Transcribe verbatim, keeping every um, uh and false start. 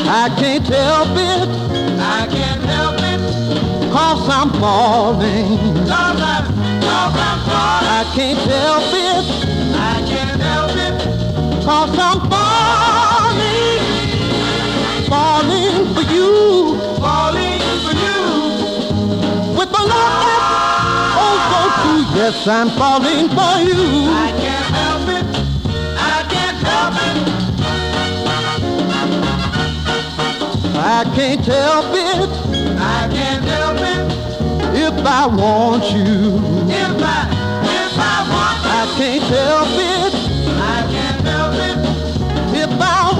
I can't help it. I can't help it. Cause I'm falling. Cause I'm, cause I'm falling. I can't help it. I can't help it. Cause I'm falling. Falling for you. Falling for you. With my love that's oh so true. Yes, I'm falling for you. I can't help it. I can't help it. I can't help it. I can't help it. If I want you. If I, if I want you. I can't help it. I can't help it. If I